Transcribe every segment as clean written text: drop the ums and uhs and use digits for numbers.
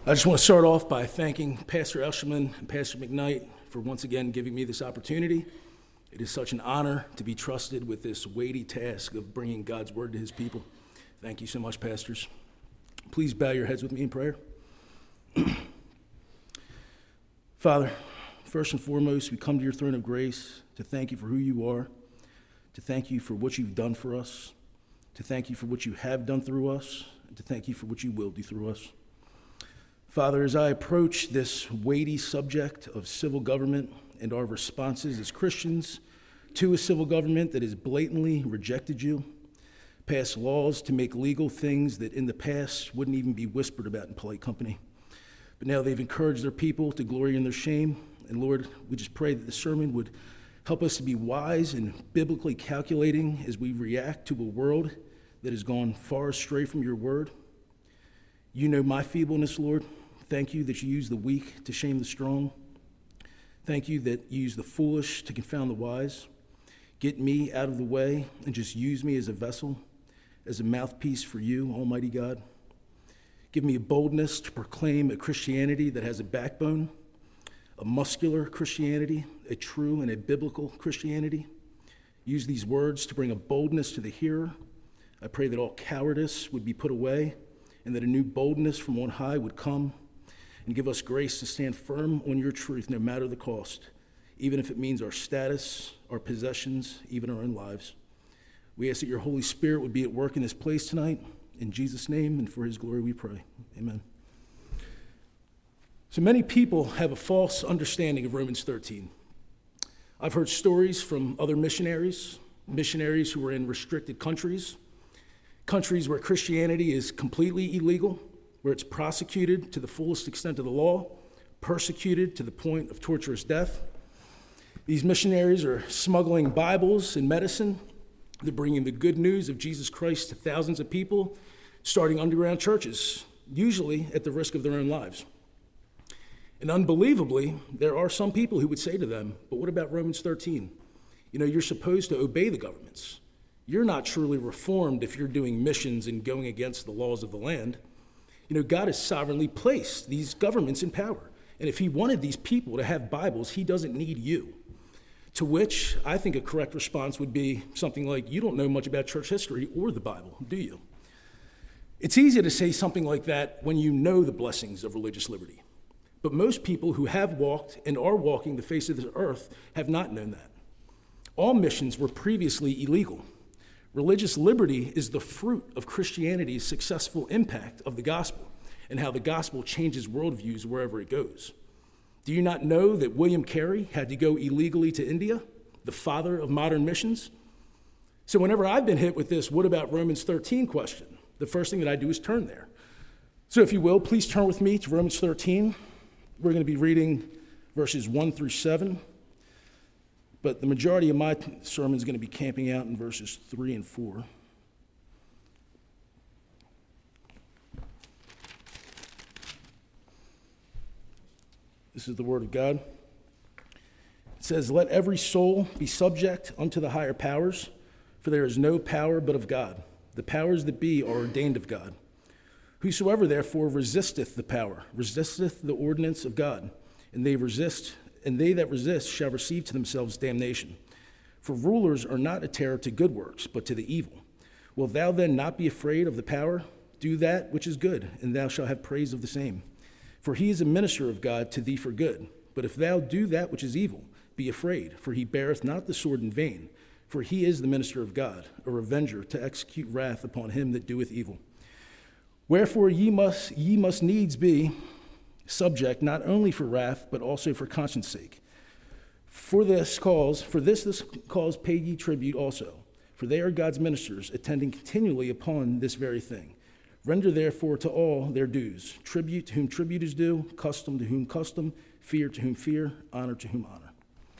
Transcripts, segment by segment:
I just want to start off by thanking Pastor Eshelman and Pastor McKnight for once again giving me this opportunity. It is such an honor to be trusted with this weighty task of bringing God's word to his people. Thank you so much, pastors. Please bow your heads with me in prayer. Father, first and foremost, we come to your throne of grace to thank you for who you are, to thank you for what you've done for us, to thank you for what you have done through us, and to thank you for what you will do through us. Father, as I approach this weighty subject of civil government and our responses as Christians to a civil government that has blatantly rejected you, passed laws to make legal things that in the past wouldn't even be whispered about in polite company, but now they've encouraged their people to glory in their shame. And Lord, we just pray that the sermon would help us to be wise and biblically calculating as we react to a world that has gone far astray from your word. You know my feebleness, Lord. Thank you that you use the weak to shame the strong. Thank you that you use the foolish to confound the wise. Get me out of the way and just use me as a vessel, as a mouthpiece for you, Almighty God. Give me a boldness to proclaim a Christianity that has a backbone, a muscular Christianity, a true and a biblical Christianity. Use these words to bring a boldness to the hearer. I pray that all cowardice would be put away and that a new boldness from on high would come and give us grace to stand firm on your truth no matter the cost, even if it means our status, our possessions, even our own lives. We ask that your Holy Spirit would be at work in this place tonight. In Jesus' name and for his glory we pray. Amen. So many people have a false understanding of Romans 13. I've heard stories from other missionaries who were in restricted countries where Christianity is completely illegal, where it's prosecuted to the fullest extent of the law, persecuted to the point of torturous death. These missionaries are smuggling Bibles and medicine. They're bringing the good news of Jesus Christ to thousands of people, starting underground churches, usually at the risk of their own lives. And unbelievably, there are some people who would say to them, but what about Romans 13? You know, you're supposed to obey the governments. You're not truly reformed if you're doing missions and going against the laws of the land. You know, God has sovereignly placed these governments in power. And if he wanted these people to have Bibles, he doesn't need you. To which I think a correct response would be something like, you don't know much about church history or the Bible, do you? It's easy to say something like that when you know the blessings of religious liberty. But most people who have walked and are walking the face of the earth have not known that. All missions were previously illegal. Religious liberty is the fruit of Christianity's successful impact of the gospel and how the gospel changes worldviews wherever it goes. Do you not know that William Carey had to go illegally to India, the father of modern missions? So whenever I've been hit with this, what about Romans 13 question, the first thing that I do is turn there. So if you will, please turn with me to Romans 13. We're going to be reading verses 1 through 7. But the majority of my sermon is going to be camping out in verses 3 and 4. This is the word of God. It says, "Let every soul be subject unto the higher powers, for there is no power but of God. The powers that be are ordained of God. Whosoever therefore resisteth the power, resisteth the ordinance of God, and they that resist shall receive to themselves damnation. For rulers are not a terror to good works, but to the evil. Wilt thou then not be afraid of the power? Do that which is good, and thou shalt have praise of the same. For he is a minister of God to thee for good. But if thou do that which is evil, be afraid, for he beareth not the sword in vain. For he is the minister of God, a revenger to execute wrath upon him that doeth evil. Wherefore ye must needs be subject, not only for wrath, but also for conscience sake. For this cause pay ye tribute also, for they are God's ministers, attending continually upon this very thing. Render therefore to all their dues, tribute to whom tribute is due, custom to whom custom, fear to whom fear, honor to whom honor."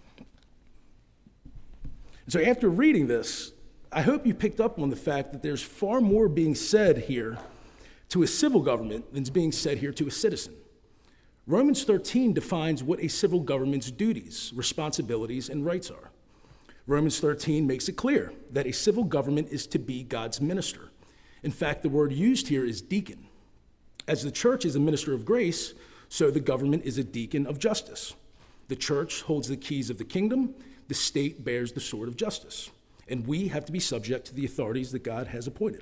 So after reading this, I hope you picked up on the fact that there's far more being said here to a civil government than is being said here to a citizen. Romans 13 defines what a civil government's duties, responsibilities, and rights are. Romans 13 makes it clear that a civil government is to be God's minister. In fact, the word used here is deacon. As the church is a minister of grace, so the government is a deacon of justice. The church holds the keys of the kingdom, the state bears the sword of justice, and we have to be subject to the authorities that God has appointed.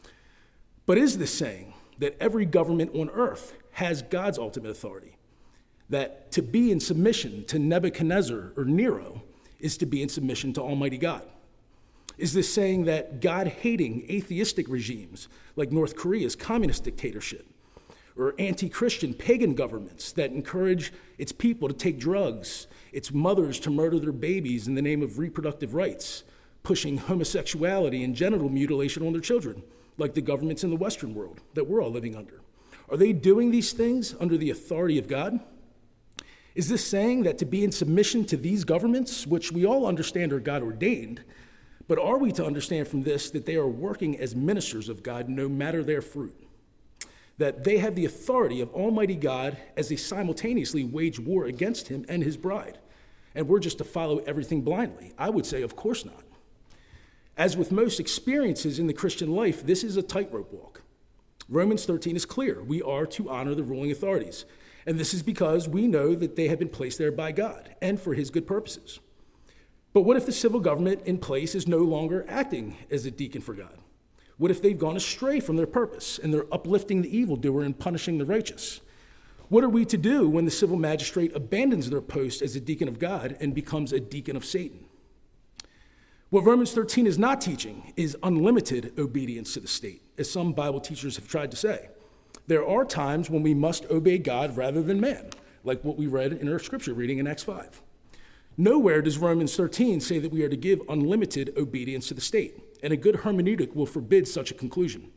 But is this saying that every government on earth has God's ultimate authority? That to be in submission to Nebuchadnezzar or Nero is to be in submission to Almighty God? Is this saying that God-hating atheistic regimes like North Korea's communist dictatorship or anti-Christian pagan governments that encourage its people to take drugs, its mothers to murder their babies in the name of reproductive rights, pushing homosexuality and genital mutilation on their children, like the governments in the Western world that we're all living under? Are they doing these things under the authority of God? Is this saying that to be in submission to these governments, which we all understand are God-ordained, but are we to understand from this that they are working as ministers of God no matter their fruit? That they have the authority of Almighty God as they simultaneously wage war against him and his bride, and we're just to follow everything blindly? I would say, of course not. As with most experiences in the Christian life, this is a tightrope walk. Romans 13 is clear. We are to honor the ruling authorities, and this is because we know that they have been placed there by God and for his good purposes. But what if the civil government in place is no longer acting as a deacon for God? What if they've gone astray from their purpose and they're uplifting the evildoer and punishing the righteous? What are we to do when the civil magistrate abandons their post as a deacon of God and becomes a deacon of Satan? What Romans 13 is not teaching is unlimited obedience to the state, as some Bible teachers have tried to say. There are times when we must obey God rather than man, like what we read in our scripture reading in Acts 5. Nowhere does Romans 13 say that we are to give unlimited obedience to the state, and a good hermeneutic will forbid such a conclusion.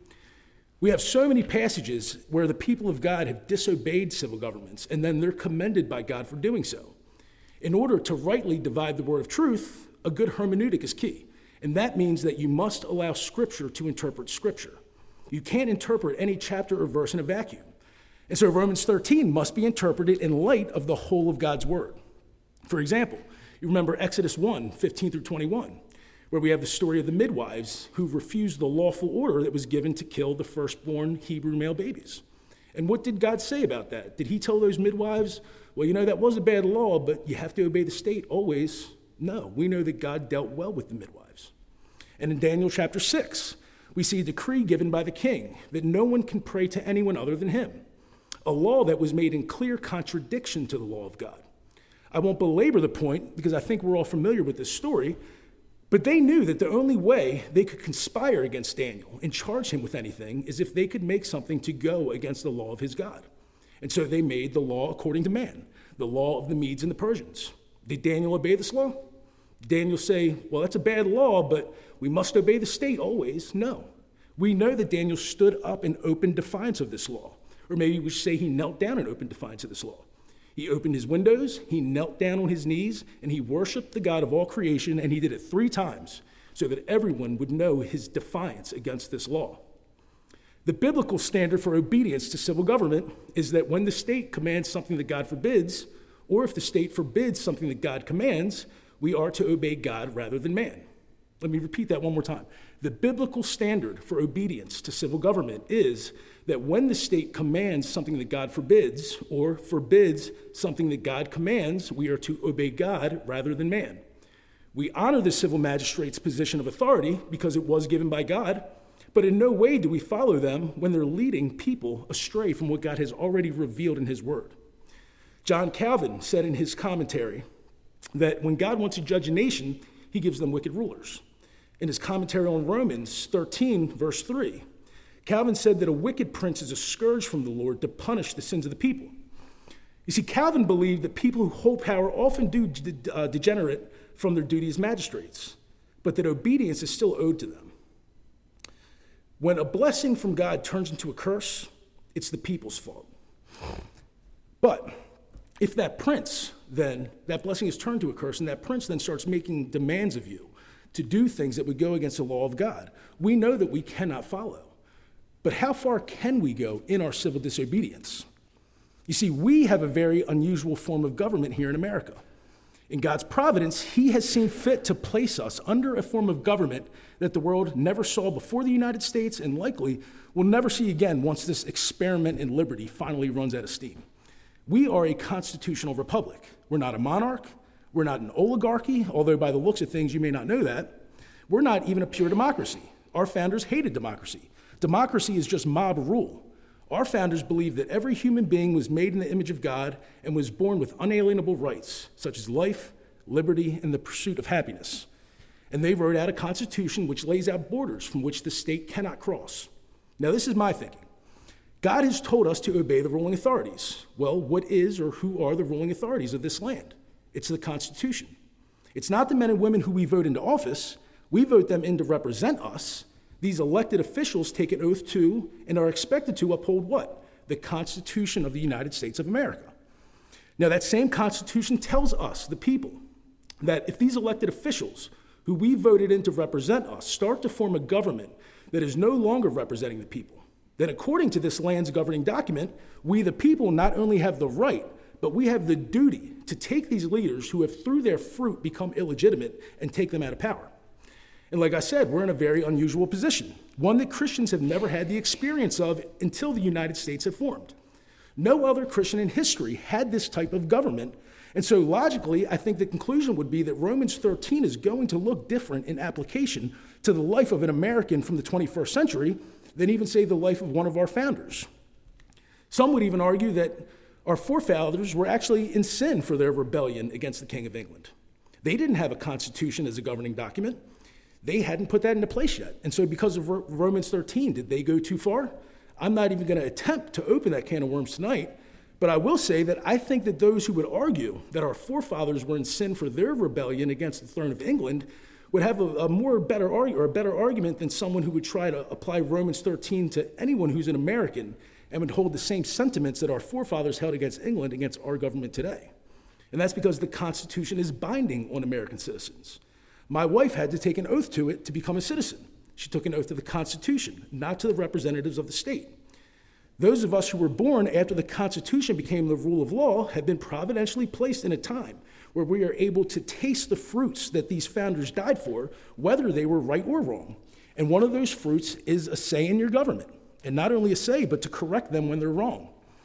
We have so many passages where the people of God have disobeyed civil governments, and then they're commended by God for doing so. In order to rightly divide the word of truth, a good hermeneutic is key, and that means that you must allow Scripture to interpret Scripture. You can't interpret any chapter or verse in a vacuum. And so Romans 13 must be interpreted in light of the whole of God's word. For example, you remember Exodus 1, 15 through 21, where we have the story of the midwives who refused the lawful order that was given to kill the firstborn Hebrew male babies. And what did God say about that? Did he tell those midwives, well, you know, that was a bad law, but you have to obey the state always? No, we know that God dealt well with the midwives. And in Daniel chapter 6, we see a decree given by the king that no one can pray to anyone other than him, a law that was made in clear contradiction to the law of God. I won't belabor the point because I think we're all familiar with this story, but they knew that the only way they could conspire against Daniel and charge him with anything is if they could make something to go against the law of his God. And so they made the law according to man, the law of the Medes and the Persians. Did Daniel obey this law? Did Daniel say, well, that's a bad law, but we must obey the state always? No. We know that Daniel stood up in open defiance of this law, or maybe we should say he knelt down in open defiance of this law. He opened his windows, he knelt down on his knees, and he worshiped the God of all creation, and he did it 3 times so that everyone would know his defiance against this law. The biblical standard for obedience to civil government is that when the state commands something that God forbids, or if the state forbids something that God commands, we are to obey God rather than man. Let me repeat that one more time. The biblical standard for obedience to civil government is that when the state commands something that God forbids or forbids something that God commands, we are to obey God rather than man. We honor the civil magistrate's position of authority because it was given by God, but in no way do we follow them when they're leading people astray from what God has already revealed in his word. John Calvin said in his commentary that when God wants to judge a nation, he gives them wicked rulers. In his commentary on Romans 13, verse 3, Calvin said that a wicked prince is a scourge from the Lord to punish the sins of the people. You see, Calvin believed that people who hold power often do degenerate from their duty as magistrates, but that obedience is still owed to them. When a blessing from God turns into a curse, it's the people's fault. But if that prince, then, that blessing is turned to a curse, and that prince then starts making demands of you to do things that would go against the law of God, we know that we cannot follow. But how far can we go in our civil disobedience? You see, we have a very unusual form of government here in America. In God's providence, he has seen fit to place us under a form of government that the world never saw before the United States and likely will never see again once this experiment in liberty finally runs out of steam. We are a constitutional republic. We're not a monarch. We're not an oligarchy, although by the looks of things, you may not know that. We're not even a pure democracy. Our founders hated democracy. Democracy is just mob rule. Our founders believed that every human being was made in the image of God and was born with unalienable rights, such as life, liberty, and the pursuit of happiness. And they wrote out a constitution which lays out borders from which the state cannot cross. Now, this is my thinking. God has told us to obey the ruling authorities. Well, what is or who are the ruling authorities of this land? It's the Constitution. It's not the men and women who we vote into office. We vote them in to represent us. These elected officials take an oath to and are expected to uphold what? The Constitution of the United States of America. Now, that same Constitution tells us, the people, that if these elected officials who we voted in to represent us start to form a government that is no longer representing the people, then according to this land's governing document, we the people not only have the right, but we have the duty to take these leaders who have through their fruit become illegitimate and take them out of power. And like I said, we're in a very unusual position, one that Christians have never had the experience of until the United States had formed. No other Christian in history had this type of government, and so logically, I think the conclusion would be that Romans 13 is going to look different in application to the life of an American from the 21st century than even, say, the life of one of our founders. Some would even argue that our forefathers were actually in sin for their rebellion against the King of England. They didn't have a constitution as a governing document. They hadn't put that into place yet. And so because of Romans 13, did they go too far? I'm not even going to attempt to open that can of worms tonight, but I will say that I think that those who would argue that our forefathers were in sin for their rebellion against the throne of England would have a better argument than someone who would try to apply Romans 13 to anyone who's an American and would hold the same sentiments that our forefathers held against England against our government today. And that's because the Constitution is binding on American citizens. My wife had to take an oath to it to become a citizen. She took an oath to the Constitution, not to the representatives of the state. Those of us who were born after the Constitution became the rule of law have been providentially placed in a time where we are able to taste the fruits that these founders died for, whether they were right or wrong. And one of those fruits is a say in your government. And not only a say, but to correct them when they're wrong.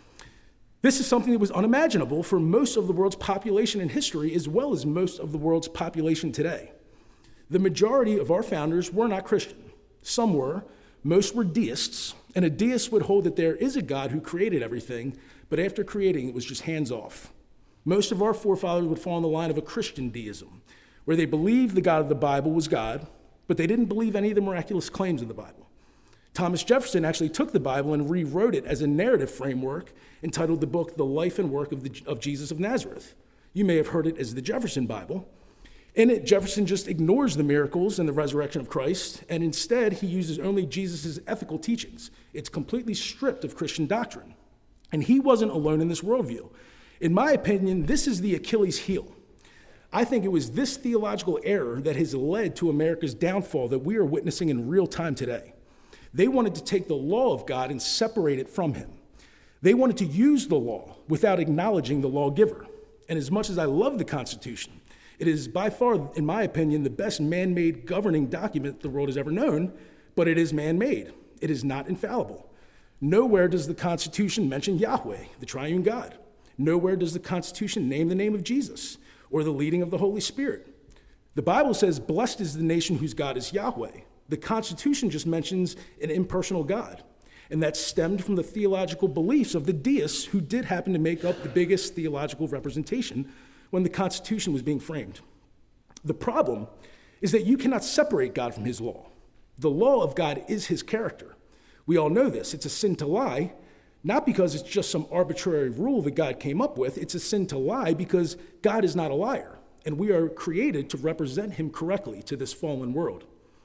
This is something that was unimaginable for most of the world's population in history, as well as most of the world's population today. The majority of our founders were not Christian. Some were. Most were deists, and a deist would hold that there is a God who created everything, but after creating, it was just hands off. Most of our forefathers would fall in the line of a Christian deism, where they believed the God of the Bible was God, but they didn't believe any of the miraculous claims in the Bible. Thomas Jefferson actually took the Bible and rewrote it as a narrative framework entitled the book, The Life and Work of Jesus of Nazareth. You may have heard it as the Jefferson Bible. In it, Jefferson just ignores the miracles and the resurrection of Christ, and instead he uses only Jesus' ethical teachings. It's completely stripped of Christian doctrine. And he wasn't alone in this worldview. In my opinion, this is the Achilles heel. I think it was this theological error that has led to America's downfall that we are witnessing in real time today. They wanted to take the law of God and separate it from him. They wanted to use the law without acknowledging the lawgiver. And as much as I love the Constitution, it is by far, in my opinion, the best man-made governing document the world has ever known, but it is man-made. It is not infallible. Nowhere does the Constitution mention Yahweh, the triune God. Nowhere does the Constitution name the name of Jesus or the leading of the Holy Spirit. The Bible says, blessed is the nation whose God is Yahweh. The Constitution just mentions an impersonal God, and that stemmed from the theological beliefs of the deists who did happen to make up the biggest theological representation when the Constitution was being framed. The problem is that you cannot separate God from his law. The law of God is his character. We all know this. It's a sin to lie, not because it's just some arbitrary rule that God came up with. It's a sin to lie because God is not a liar, and we are created to represent him correctly to this fallen world.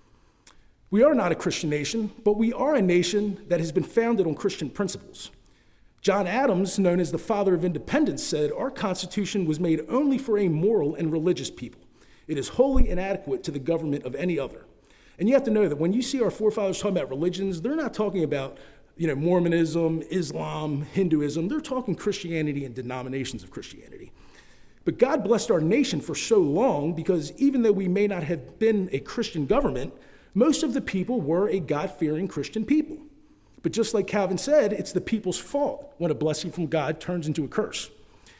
We are not a Christian nation, but we are a nation that has been founded on Christian principles. John Adams, known as the father of independence, said, our Constitution was made only for a moral and religious people. It is wholly inadequate to the government of any other. And you have to know that when you see our forefathers talking about religions, they're not talking about Mormonism, Islam, Hinduism. They're talking Christianity and denominations of Christianity. But God blessed our nation for so long because even though we may not have been a Christian government, most of the people were a God-fearing Christian people. But just like Calvin said, it's the people's fault when a blessing from God turns into a curse.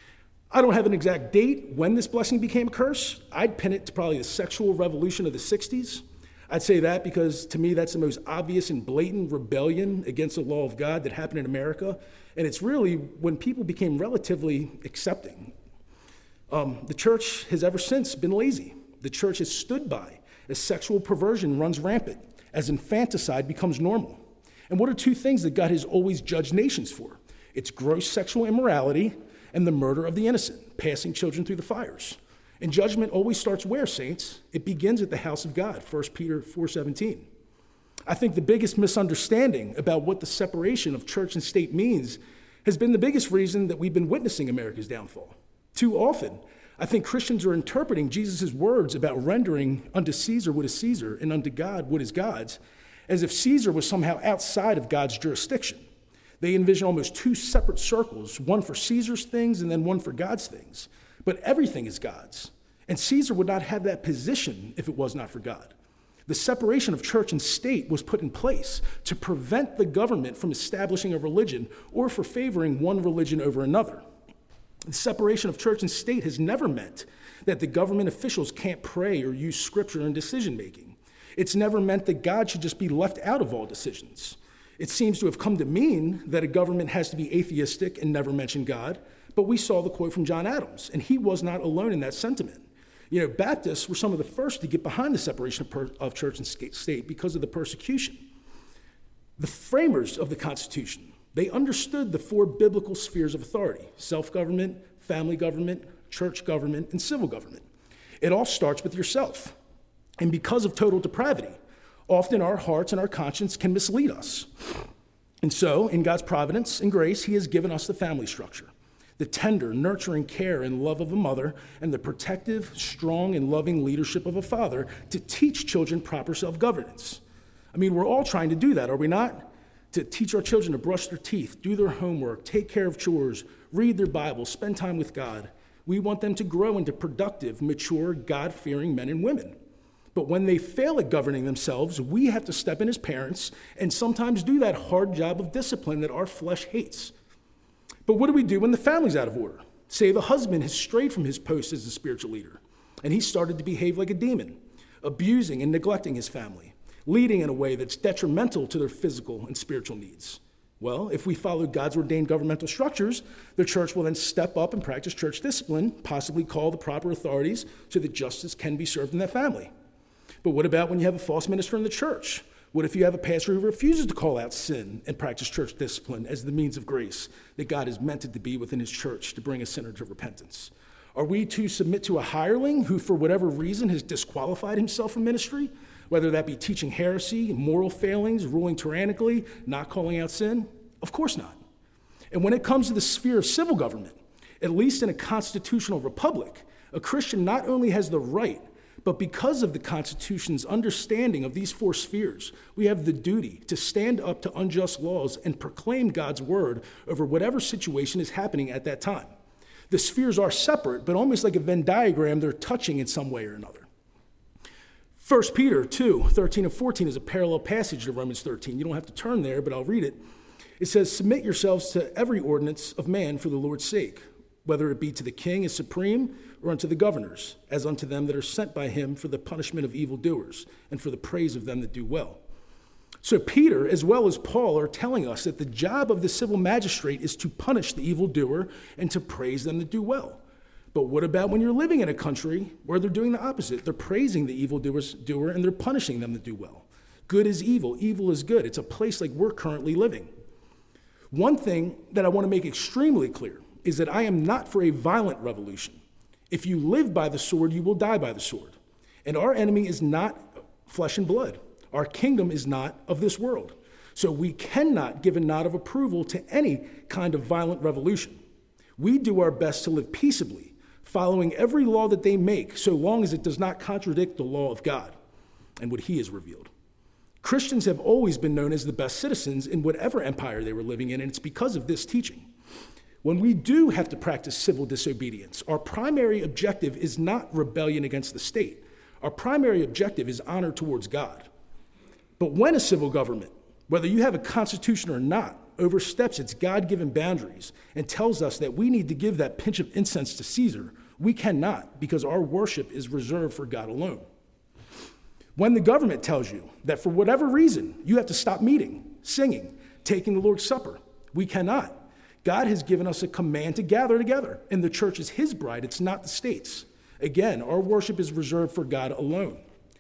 I don't have an exact date when this blessing became a curse. I'd pin it to probably the sexual revolution of the 60s. I'd say that because to me that's the most obvious and blatant rebellion against the law of God that happened in America. And it's really when people became relatively accepting. The church has ever since been lazy. The church has stood by as sexual perversion runs rampant, as infanticide becomes normal. And what are two things that God has always judged nations for? It's gross sexual immorality and the murder of the innocent, passing children through the fires. And judgment always starts where, saints? It begins at the house of God, 1 Peter 4:17. I think the biggest misunderstanding about what the separation of church and state means has been the biggest reason that we've been witnessing America's downfall. Too often, I think Christians are interpreting Jesus' words about rendering unto Caesar what is Caesar and unto God what is God's, as if Caesar was somehow outside of God's jurisdiction. They envision almost two separate circles, one for Caesar's things and then one for God's things. But everything is God's. And Caesar would not have that position if it was not for God. The separation of church and state was put in place to prevent the government from establishing a religion or for favoring one religion over another. The separation of church and state has never meant that the government officials can't pray or use scripture in decision making. It's never meant that God should just be left out of all decisions. It seems to have come to mean that a government has to be atheistic and never mention God, but we saw the quote from John Adams, and he was not alone in that sentiment. You know, Baptists were some of the first to get behind the separation of church and state because of the persecution. The framers of the Constitution, they understood the four biblical spheres of authority: self-government, family government, church government, and civil government. It all starts with yourself. And because of total depravity, often our hearts and our conscience can mislead us. And so, in God's providence and grace, he has given us the family structure, the tender, nurturing care and love of a mother, and the protective, strong, and loving leadership of a father to teach children proper self-governance. I mean, we're all trying to do that, are we not? To teach our children to brush their teeth, do their homework, take care of chores, read their Bible, spend time with God. We want them to grow into productive, mature, God-fearing men and women. But when they fail at governing themselves, we have to step in as parents and sometimes do that hard job of discipline that our flesh hates. But what do we do when the family's out of order? Say the husband has strayed from his post as a spiritual leader, and he started to behave like a demon, abusing and neglecting his family, leading in a way that's detrimental to their physical and spiritual needs. Well, if we follow God's ordained governmental structures, the church will then step up and practice church discipline, possibly call the proper authorities so that justice can be served in that family. But what about when you have a false minister in the church? What if you have a pastor who refuses to call out sin and practice church discipline as the means of grace that God has meant it to be within his church to bring a sinner to repentance? Are we to submit to a hireling who, for whatever reason, has disqualified himself from ministry, whether that be teaching heresy, moral failings, ruling tyrannically, not calling out sin? Of course not. And when it comes to the sphere of civil government, at least in a constitutional republic, a Christian not only has the right, but because of the Constitution's understanding of these four spheres, we have the duty to stand up to unjust laws and proclaim God's word over whatever situation is happening at that time. The spheres are separate, but almost like a Venn diagram, they're touching in some way or another. 1 Peter 2:13 and 14 is a parallel passage to Romans 13. You don't have to turn there, but I'll read it. It says, "Submit yourselves to every ordinance of man for the Lord's sake, whether it be to the king as supreme or unto the governors, as unto them that are sent by him for the punishment of evildoers and for the praise of them that do well." So Peter, as well as Paul, are telling us that the job of the civil magistrate is to punish the evildoer and to praise them that do well. But what about when you're living in a country where they're doing the opposite? They're praising the evildoer and they're punishing them that do well. Good is evil, evil is good. It's a place like we're currently living. One thing that I want to make extremely clear is that I am not for a violent revolution. If you live by the sword, you will die by the sword. And our enemy is not flesh and blood. Our kingdom is not of this world. So we cannot give a nod of approval to any kind of violent revolution. We do our best to live peaceably, following every law that they make, so long as it does not contradict the law of God and what he has revealed. Christians have always been known as the best citizens in whatever empire they were living in, and it's because of this teaching. When we do have to practice civil disobedience, our primary objective is not rebellion against the state. Our primary objective is honor towards God. But when a civil government, whether you have a constitution or not, oversteps its God-given boundaries and tells us that we need to give that pinch of incense to Caesar, we cannot, because our worship is reserved for God alone. When the government tells you that for whatever reason you have to stop meeting, singing, taking the Lord's Supper, we cannot. God has given us a command to gather together, and the church is his bride, it's not the state's. Again, our worship is reserved for God alone.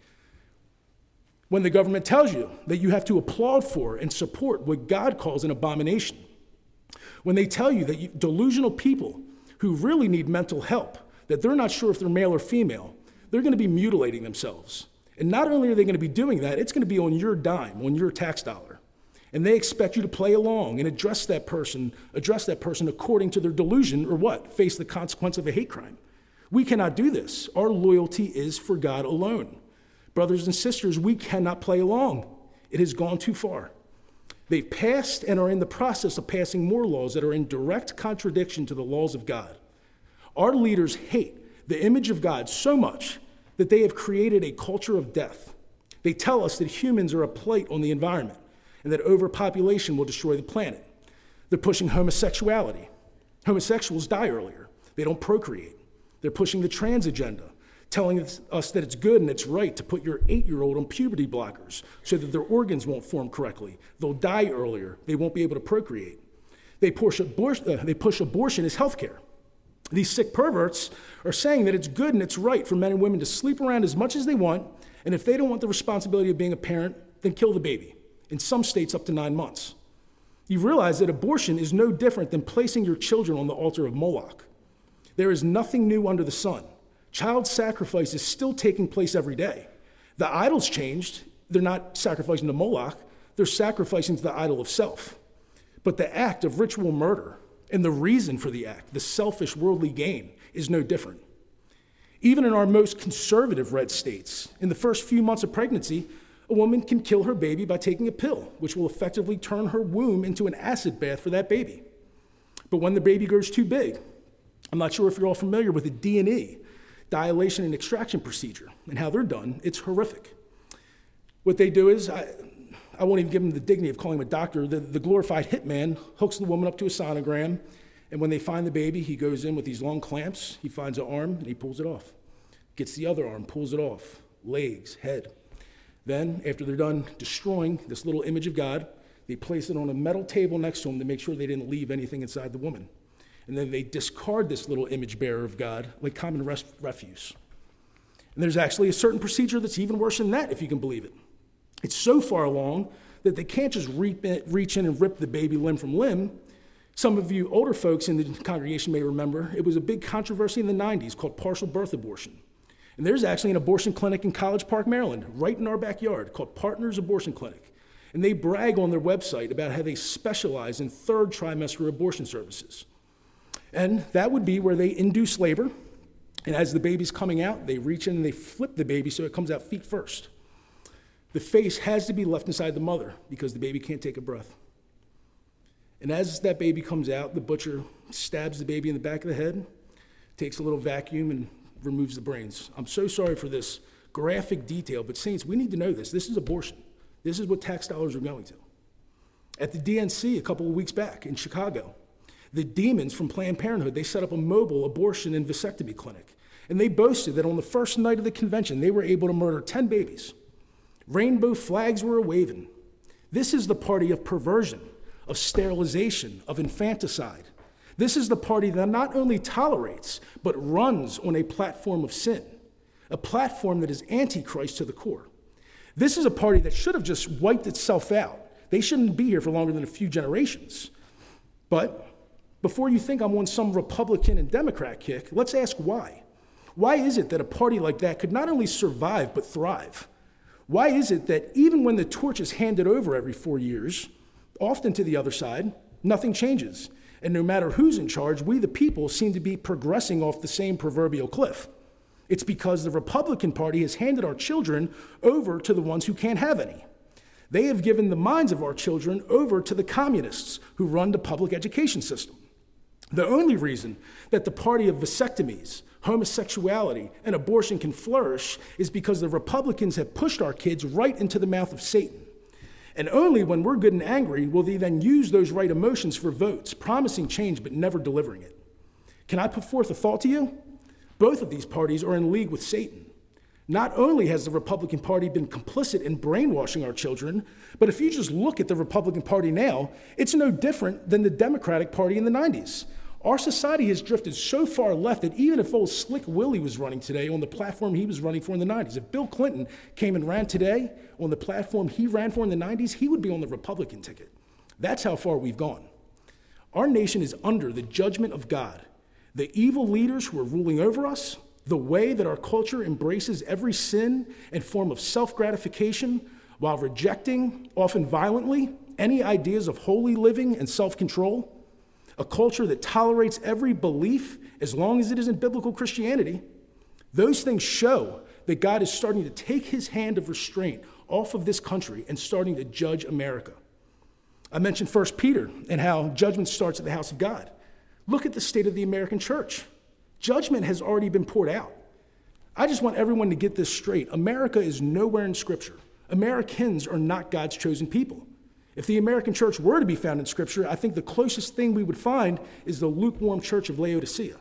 When the government tells you that you have to applaud for and support what God calls an abomination, when they tell you that delusional people who really need mental help, that they're not sure if they're male or female, they're going to be mutilating themselves. And not only are they going to be doing that, it's going to be on your dime, on your tax dollar. And they expect you to play along and address that person according to their delusion, or what? Face the consequence of a hate crime. We cannot do this. Our loyalty is for God alone. Brothers and sisters, we cannot play along. It has gone too far. They've passed and are in the process of passing more laws that are in direct contradiction to the laws of God. Our leaders hate the image of God so much that they have created a culture of death. They tell us that humans are a blight on the environment and that overpopulation will destroy the planet. They're pushing homosexuality. Homosexuals die earlier. They don't procreate. They're pushing the trans agenda, telling us that it's good and it's right to put your 8-year-old on puberty blockers so that their organs won't form correctly. They'll die earlier. They won't be able to procreate. They push abortion as health care. These sick perverts are saying that it's good and it's right for men and women to sleep around as much as they want, and if they don't want the responsibility of being a parent, then kill the baby. In some states, up to 9 months. You realize that abortion is no different than placing your children on the altar of Moloch. There is nothing new under the sun. Child sacrifice is still taking place every day. The idol's changed. They're not sacrificing to Moloch. They're sacrificing to the idol of self. But the act of ritual murder and the reason for the act, the selfish worldly gain, is no different. Even in our most conservative red states, in the first few months of pregnancy, a woman can kill her baby by taking a pill, which will effectively turn her womb into an acid bath for that baby. But when the baby grows too big, I'm not sure if you're all familiar with the D&E, dilation and extraction procedure, and how they're done. It's horrific. What they do is, I won't even give them the dignity of calling him a doctor, the glorified hitman hooks the woman up to a sonogram, and when they find the baby, he goes in with these long clamps, he finds an arm, and he pulls it off. Gets the other arm, pulls it off, legs, head. Then, after they're done destroying this little image of God, they place it on a metal table next to them to make sure they didn't leave anything inside the woman. And then they discard this little image bearer of God like common refuse. And there's actually a certain procedure that's even worse than that, if you can believe it. It's so far along that they can't just reach in and rip the baby limb from limb. Some of you older folks in the congregation may remember it was a big controversy in the 90s called partial birth abortion. And there's actually an abortion clinic in College Park, Maryland, right in our backyard, called Partners Abortion Clinic. And they brag on their website about how they specialize in third trimester abortion services. And that would be where they induce labor, and as the baby's coming out, they reach in and they flip the baby so it comes out feet first. The face has to be left inside the mother because the baby can't take a breath. And as that baby comes out, the butcher stabs the baby in the back of the head, takes a little vacuum, and removes the brains. I'm so sorry for this graphic detail, but saints, we need to know this. This is abortion. This is what tax dollars are going to. At the DNC a couple of weeks back in Chicago, the demons from Planned Parenthood, they set up a mobile abortion and vasectomy clinic. And they boasted that on the first night of the convention, they were able to murder 10 babies. Rainbow flags were waving. This is the party of perversion, of sterilization, of infanticide. This is the party that not only tolerates, but runs on a platform of sin, a platform that is antichrist to the core. This is a party that should have just wiped itself out. They shouldn't be here for longer than a few generations. But before you think I'm on some Republican and Democrat kick, let's ask why. Why is it that a party like that could not only survive, but thrive? Why is it that even when the torch is handed over every 4 years, often to the other side, nothing changes? And no matter who's in charge, we the people seem to be progressing off the same proverbial cliff. It's because the Republican Party has handed our children over to the ones who can't have any. They have given the minds of our children over to the communists who run the public education system. The only reason that the party of vasectomies, homosexuality, and abortion can flourish is because the Republicans have pushed our kids right into the mouth of Satan. And only when we're good and angry will they then use those right emotions for votes, promising change but never delivering it. Can I put forth a thought to you? Both of these parties are in league with Satan. Not only has the Republican Party been complicit in brainwashing our children, but if you just look at the Republican Party now, it's no different than the Democratic Party in the 90s. Our society has drifted so far left that even if old Slick Willie was running today on the platform he was running for in the 90s, if Bill Clinton came and ran today on the platform he ran for in the 90s, he would be on the Republican ticket. That's how far we've gone. Our nation is under the judgment of God. The evil leaders who are ruling over us, the way that our culture embraces every sin and form of self-gratification while rejecting, often violently, any ideas of holy living and self-control, a culture that tolerates every belief as long as it isn't biblical Christianity, those things show that God is starting to take his hand of restraint off of this country and starting to judge America. I mentioned 1 Peter and how judgment starts at the house of God. Look at the state of the American church. Judgment has already been poured out. I just want everyone to get this straight. America is nowhere in Scripture. Americans are not God's chosen people. If the American church were to be found in Scripture, I think the closest thing we would find is the lukewarm church of Laodicea.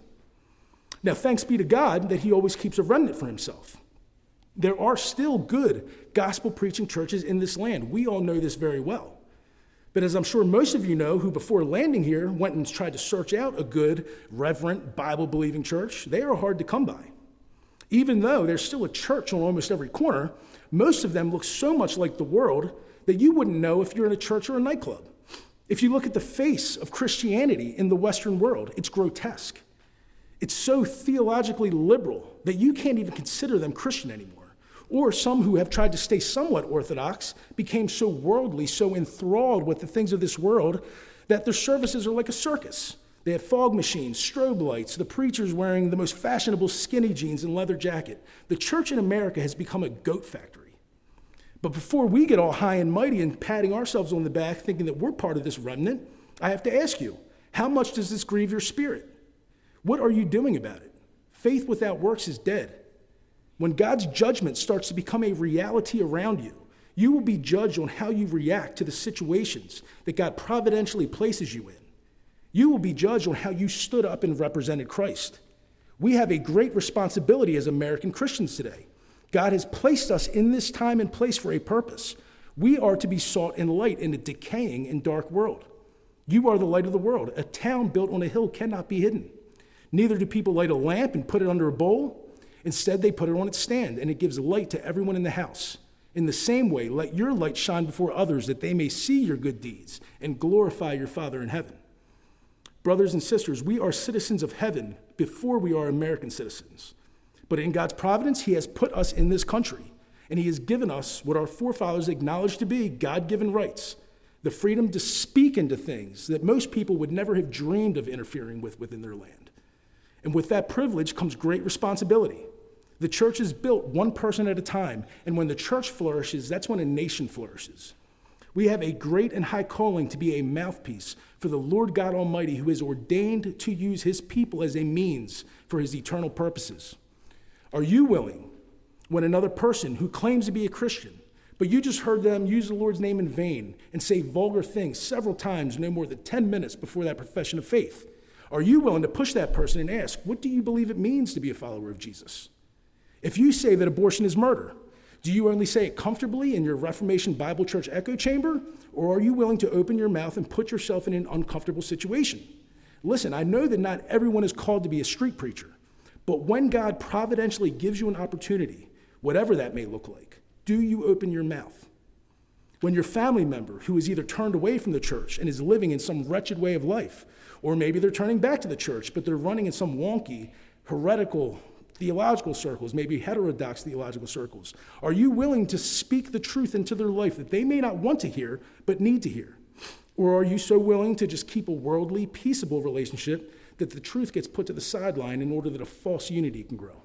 Now, thanks be to God that he always keeps a remnant for himself. There are still good gospel-preaching churches in this land. We all know this very well. But as I'm sure most of you know, who before landing here went and tried to search out a good, reverent, Bible-believing church, they are hard to come by. Even though there's still a church on almost every corner, most of them look so much like the world that you wouldn't know if you're in a church or a nightclub. If you look at the face of Christianity in the Western world, it's grotesque. It's so theologically liberal that you can't even consider them Christian anymore. Or some who have tried to stay somewhat orthodox became so worldly, so enthralled with the things of this world that their services are like a circus. They have fog machines, strobe lights, the preachers wearing the most fashionable skinny jeans and leather jacket. The church in America has become a goat factory. But before we get all high and mighty and patting ourselves on the back thinking that we're part of this remnant, I have to ask you, how much does this grieve your spirit? What are you doing about it? Faith without works is dead. When God's judgment starts to become a reality around you, you will be judged on how you react to the situations that God providentially places you in. You will be judged on how you stood up and represented Christ. We have a great responsibility as American Christians today. God has placed us in this time and place for a purpose. We are to be salt and light in a decaying and dark world. You are the light of the world. A town built on a hill cannot be hidden. Neither do people light a lamp and put it under a bowl. Instead, they put it on its stand, and it gives light to everyone in the house. In the same way, let your light shine before others, that they may see your good deeds and glorify your Father in heaven. Brothers and sisters, we are citizens of heaven before we are American citizens. But in God's providence, he has put us in this country, and he has given us what our forefathers acknowledged to be God-given rights, the freedom to speak into things that most people would never have dreamed of interfering with within their land. And with that privilege comes great responsibility. The church is built one person at a time, and when the church flourishes, that's when a nation flourishes. We have a great and high calling to be a mouthpiece for the Lord God Almighty, who is ordained to use his people as a means for his eternal purposes. Are you willing, when another person who claims to be a Christian, but you just heard them use the Lord's name in vain and say vulgar things several times, no more than 10 minutes before that profession of faith, are you willing to push that person and ask, what do you believe it means to be a follower of Jesus? If you say that abortion is murder, do you only say it comfortably in your Reformation Bible Church echo chamber, or are you willing to open your mouth and put yourself in an uncomfortable situation? Listen, I know that not everyone is called to be a street preacher, but when God providentially gives you an opportunity, whatever that may look like, do you open your mouth? When your family member who is either turned away from the church and is living in some wretched way of life, or maybe they're turning back to the church, but they're running in some wonky, heretical theological circles, maybe heterodox theological circles. Are you willing to speak the truth into their life that they may not want to hear, but need to hear? Or are you so willing to just keep a worldly, peaceable relationship that the truth gets put to the sideline in order that a false unity can grow?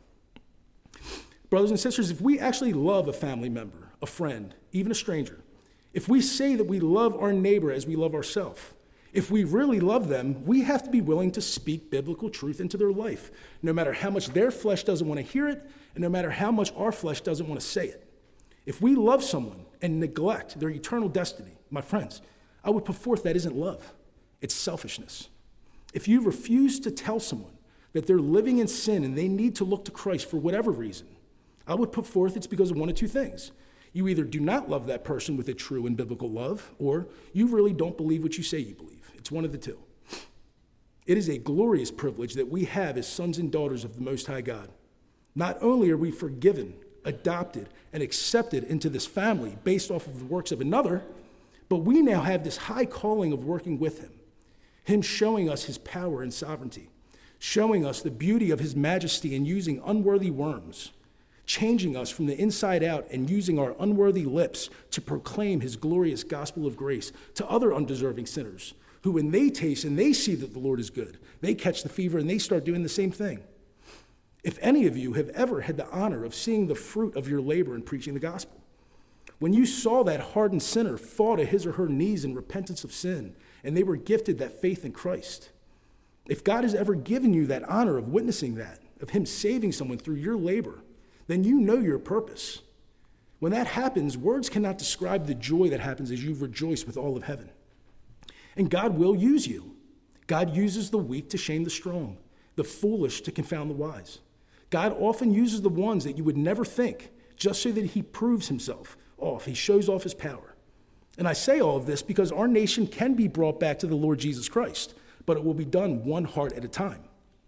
Brothers and sisters, if we actually love a family member, a friend, even a stranger, if we say that we love our neighbor as we love ourselves, If we really love them, we have to be willing to speak biblical truth into their life, no matter how much their flesh doesn't want to hear it, and no matter how much our flesh doesn't want to say it. If we love someone and neglect their eternal destiny, my friends, I would put forth that isn't love. It's selfishness. If you refuse to tell someone that they're living in sin and they need to look to Christ for whatever reason, I would put forth it's because of one of two things. You either do not love that person with a true and biblical love, or you really don't believe what you say you believe. It's one of the two. It is a glorious privilege that we have as sons and daughters of the Most High God. Not only are we forgiven, adopted, and accepted into this family based off of the works of another, but we now have this high calling of working with him showing us his power and sovereignty, showing us the beauty of his majesty and using unworthy worms, changing us from the inside out and using our unworthy lips to proclaim his glorious gospel of grace to other undeserving sinners who, when they taste and they see that the Lord is good, they catch the fever and they start doing the same thing. If any of you have ever had the honor of seeing the fruit of your labor in preaching the gospel, when you saw that hardened sinner fall to his or her knees in repentance of sin and they were gifted that faith in Christ, if God has ever given you that honor of witnessing that, of him saving someone through your labor, then you know your purpose. When that happens, words cannot describe the joy that happens as you rejoice with all of heaven. And God will use you. God uses the weak to shame the strong, the foolish to confound the wise. God often uses the ones that you would never think, just so that he proves himself off. He shows off his power. And I say all of this because our nation can be brought back to the Lord Jesus Christ, but it will be done one heart at a time.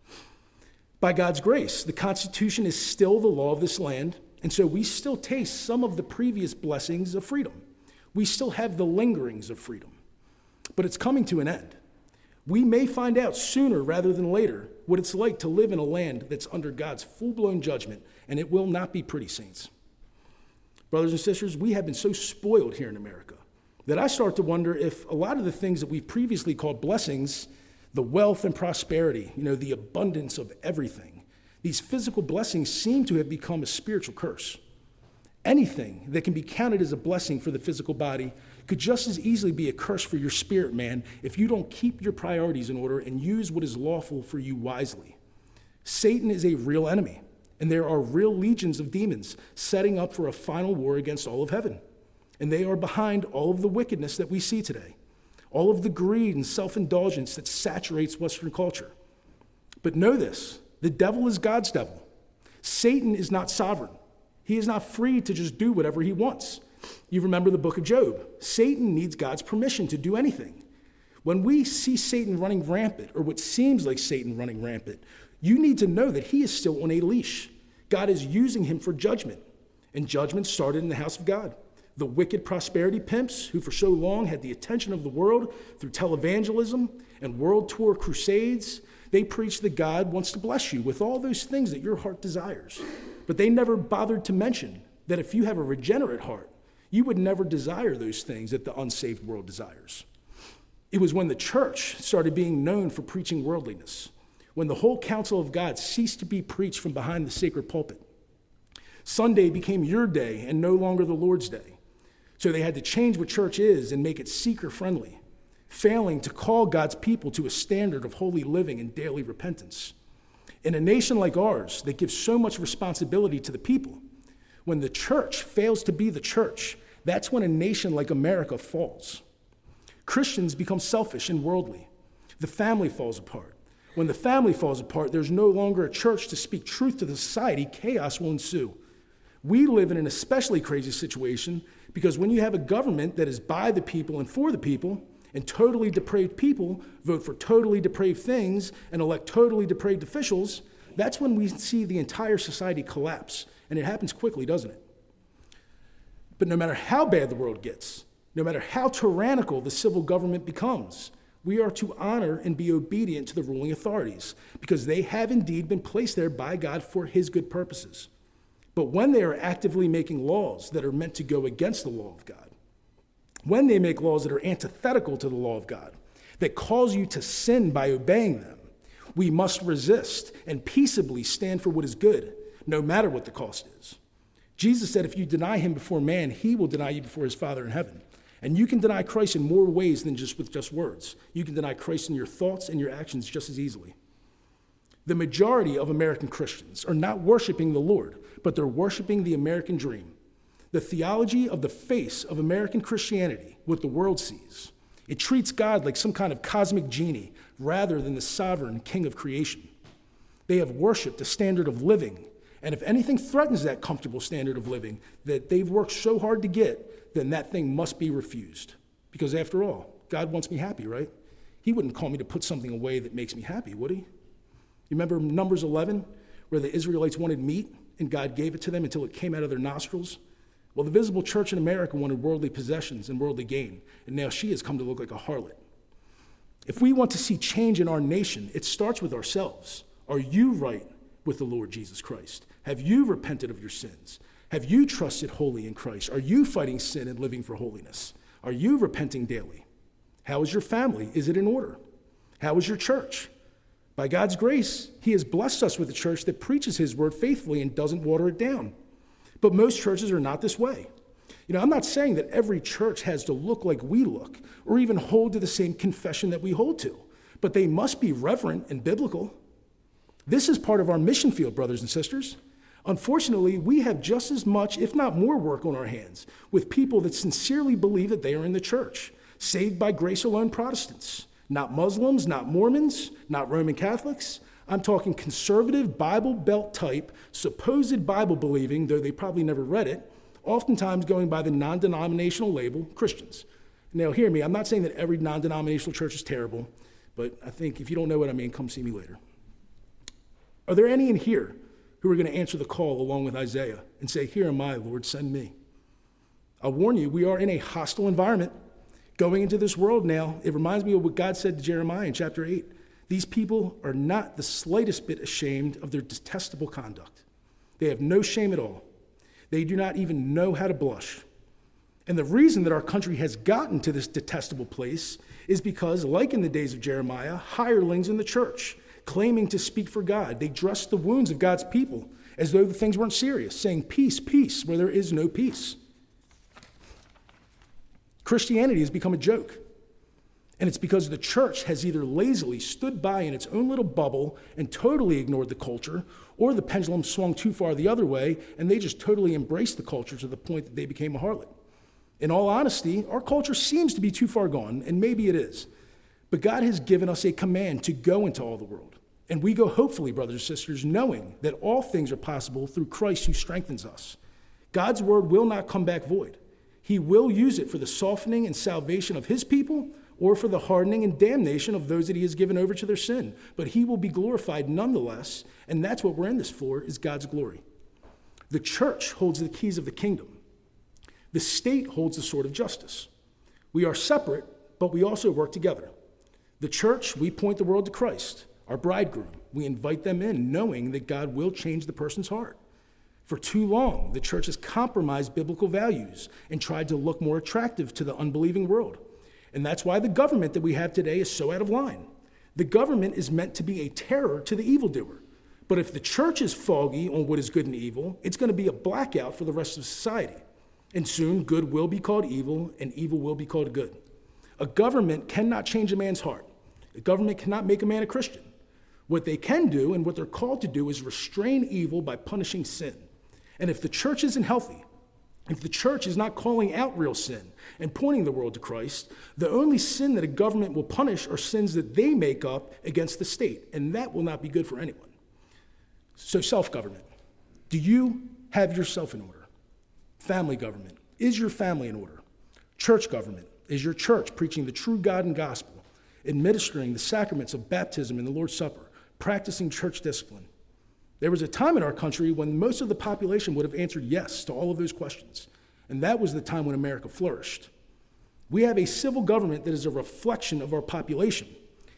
By God's grace, the Constitution is still the law of this land, and so we still taste some of the previous blessings of freedom. We still have the lingerings of freedom, but it's coming to an end. We may find out sooner rather than later what it's like to live in a land that's under God's full-blown judgment, and it will not be pretty, saints. Brothers and sisters, we have been so spoiled here in America that I start to wonder if a lot of the things that we've previously called blessings, the wealth and prosperity, the abundance of everything, these physical blessings seem to have become a spiritual curse. Anything that can be counted as a blessing for the physical body could just as easily be a curse for your spirit, man, if you don't keep your priorities in order and use what is lawful for you wisely. Satan is a real enemy, and there are real legions of demons setting up for a final war against all of heaven. And they are behind all of the wickedness that we see today, all of the greed and self-indulgence that saturates Western culture. But know this, the devil is God's devil. Satan is not sovereign. He is not free to just do whatever he wants. You remember the book of Job. Satan needs God's permission to do anything. When we see Satan running rampant, or what seems like Satan running rampant, you need to know that he is still on a leash. God is using him for judgment, and judgment started in the house of God. The wicked prosperity pimps who for so long had the attention of the world through televangelism and world tour crusades, they preach that God wants to bless you with all those things that your heart desires. But they never bothered to mention that if you have a regenerate heart, you would never desire those things that the unsaved world desires. It was when the church started being known for preaching worldliness, when the whole counsel of God ceased to be preached from behind the sacred pulpit. Sunday became your day and no longer the Lord's day. So they had to change what church is and make it seeker-friendly, failing to call God's people to a standard of holy living and daily repentance. In a nation like ours that gives so much responsibility to the people, when the church fails to be the church, that's when a nation like America falls. Christians become selfish and worldly. The family falls apart. When the family falls apart, there's no longer a church to speak truth to the society. Chaos will ensue. We live in an especially crazy situation because when you have a government that is by the people and for the people, and totally depraved people vote for totally depraved things and elect totally depraved officials, that's when we see the entire society collapse. And it happens quickly, doesn't it? But no matter how bad the world gets, no matter how tyrannical the civil government becomes, we are to honor and be obedient to the ruling authorities because they have indeed been placed there by God for his good purposes. But when they are actively making laws that are meant to go against the law of God, when they make laws that are antithetical to the law of God, that cause you to sin by obeying them, we must resist and peaceably stand for what is good, no matter what the cost is. Jesus said if you deny him before man, he will deny you before his Father in heaven. And you can deny Christ in more ways than just with just words. You can deny Christ in your thoughts and your actions just as easily. The majority of American Christians are not worshiping the Lord, but they're worshiping the American dream. The theology of the face of American Christianity, what the world sees. It treats God like some kind of cosmic genie rather than the sovereign king of creation. They have worshiped a standard of living, and if anything threatens that comfortable standard of living that they've worked so hard to get, then that thing must be refused. Because after all, God wants me happy, right? He wouldn't call me to put something away that makes me happy, would he? You remember Numbers 11, where the Israelites wanted meat, and God gave it to them until it came out of their nostrils? Well, the visible church in America wanted worldly possessions and worldly gain, and now she has come to look like a harlot. If we want to see change in our nation, it starts with ourselves. Are you right with the Lord Jesus Christ? Have you repented of your sins? Have you trusted wholly in Christ? Are you fighting sin and living for holiness? Are you repenting daily? How is your family? Is it in order? How is your church? By God's grace, he has blessed us with a church that preaches his word faithfully and doesn't water it down. But most churches are not this way. I'm not saying that every church has to look like we look or even hold to the same confession that we hold to, but they must be reverent and biblical. This is part of our mission field, brothers and sisters. Unfortunately, we have just as much, if not more, work on our hands with people that sincerely believe that they are in the church, saved by grace alone Protestants, not Muslims, not Mormons, not Roman Catholics. I'm talking conservative, Bible Belt type, supposed Bible believing, though they probably never read it, oftentimes going by the non-denominational label Christians. Now, hear me, I'm not saying that every non-denominational church is terrible, but I think if you don't know what I mean, come see me later. Are there any in here who are going to answer the call along with Isaiah and say, "Here am I, Lord, send me"? I'll warn you, we are in a hostile environment. Going into this world now, it reminds me of what God said to Jeremiah in chapter 8. These people are not the slightest bit ashamed of their detestable conduct. They have no shame at all. They do not even know how to blush. And the reason that our country has gotten to this detestable place is because, like in the days of Jeremiah, hirelings in the church, claiming to speak for God, they dress the wounds of God's people as though the things weren't serious, saying peace, peace, where there is no peace. Christianity has become a joke. And it's because the church has either lazily stood by in its own little bubble and totally ignored the culture, or the pendulum swung too far the other way, and they just totally embraced the culture to the point that they became a harlot. In all honesty, our culture seems to be too far gone, and maybe it is. But God has given us a command to go into all the world. And we go hopefully, brothers and sisters, knowing that all things are possible through Christ who strengthens us. God's word will not come back void. He will use it for the softening and salvation of his people, or for the hardening and damnation of those that he has given over to their sin. But he will be glorified nonetheless, and that's what we're in this for, is God's glory. The church holds the keys of the kingdom. The state holds the sword of justice. We are separate, but we also work together. The church, we point the world to Christ, our bridegroom. We invite them in, knowing that God will change the person's heart. For too long, the church has compromised biblical values and tried to look more attractive to the unbelieving world. And that's why the government that we have today is so out of line. The government is meant to be a terror to the evildoer. But if the church is foggy on what is good and evil, it's going to be a blackout for the rest of society. And soon, good will be called evil, and evil will be called good. A government cannot change a man's heart. A government cannot make a man a Christian. What they can do, and what they're called to do, is restrain evil by punishing sin. And if the church isn't healthy, if the church is not calling out real sin and pointing the world to Christ, the only sin that a government will punish are sins that they make up against the state, and that will not be good for anyone. So self-government. Do you have yourself in order? Family government. Is your family in order? Church government. Is your church preaching the true God and gospel, administering the sacraments of baptism and the Lord's Supper, practicing church discipline? There was a time in our country when most of the population would have answered yes to all of those questions, and that was the time when America flourished. We have a civil government that is a reflection of our population.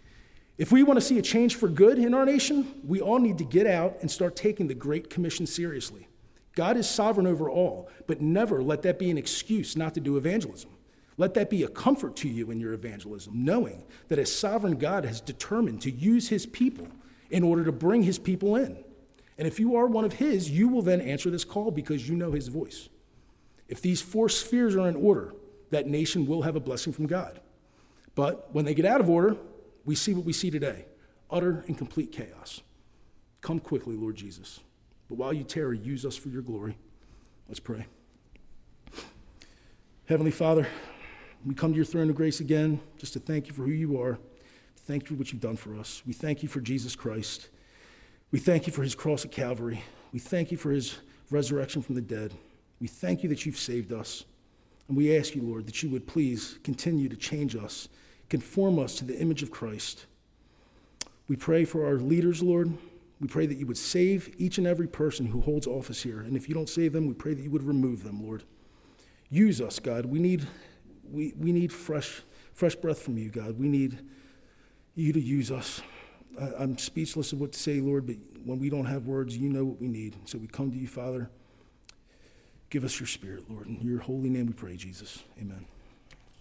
If we want to see a change for good in our nation, we all need to get out and start taking the Great Commission seriously. God is sovereign over all, but never let that be an excuse not to do evangelism. Let that be a comfort to you in your evangelism, knowing that a sovereign God has determined to use his people in order to bring his people in. And if you are one of his, you will then answer this call because you know his voice. If these four spheres are in order, that nation will have a blessing from God. But when they get out of order, we see what we see today, utter and complete chaos. Come quickly, Lord Jesus. But while you tarry, use us for your glory. Let's pray. Heavenly Father, we come to your throne of grace again just to thank you for who you are, to thank you for what you've done for us. We thank you for Jesus Christ. We thank you for his cross at Calvary. We thank you for his resurrection from the dead. We thank you that you've saved us. And we ask you, Lord, that you would please continue to change us, conform us to the image of Christ. We pray for our leaders, Lord. We pray that you would save each and every person who holds office here. And if you don't save them, we pray that you would remove them, Lord. Use us, God. We need fresh breath from you, God. We need you to use us. I'm speechless of what to say, Lord, but when we don't have words, you know what we need. So we come to you, Father. Give us your spirit, Lord. In your holy name we pray, Jesus. Amen.